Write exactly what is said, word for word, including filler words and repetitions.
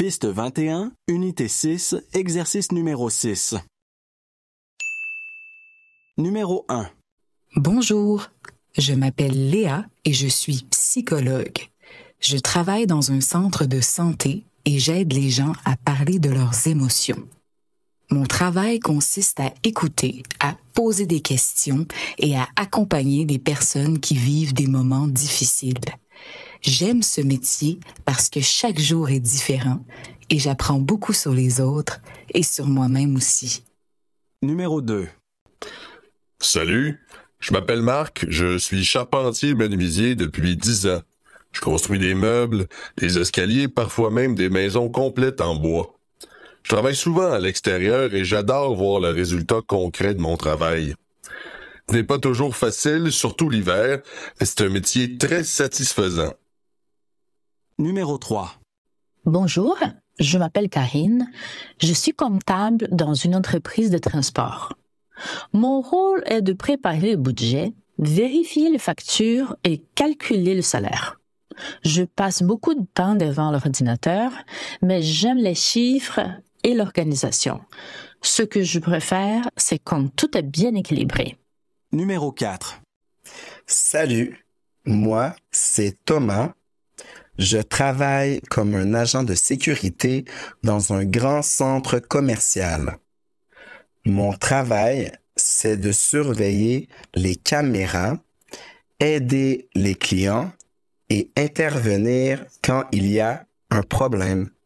Piste vingt et un, unité six, exercice numéro six. Numéro un. Bonjour, je m'appelle Léa et je suis psychologue. Je travaille dans un centre de santé et j'aide les gens à parler de leurs émotions. Mon travail consiste à écouter, à poser des questions et à accompagner des personnes qui vivent des moments difficiles. J'aime ce métier parce que chaque jour est différent et j'apprends beaucoup sur les autres et sur moi-même aussi. Numéro deux. Salut, je m'appelle Marc, je suis charpentier menuisier depuis dix ans. Je construis des meubles, des escaliers, parfois même des maisons complètes en bois. Je travaille souvent à l'extérieur et j'adore voir le résultat concret de mon travail. Ce n'est pas toujours facile, surtout l'hiver, mais c'est un métier très satisfaisant. Numéro trois. Bonjour, je m'appelle Karine. Je suis comptable dans une entreprise de transport. Mon rôle est de préparer le budget, vérifier les factures et calculer le salaire. Je passe beaucoup de temps devant l'ordinateur, mais j'aime les chiffres et l'organisation. Ce que je préfère, c'est quand tout est bien équilibré. Numéro quatre. Salut, moi, c'est Thomas. Je travaille comme un agent de sécurité dans un grand centre commercial. Mon travail, c'est de surveiller les caméras, aider les clients et intervenir quand il y a un problème.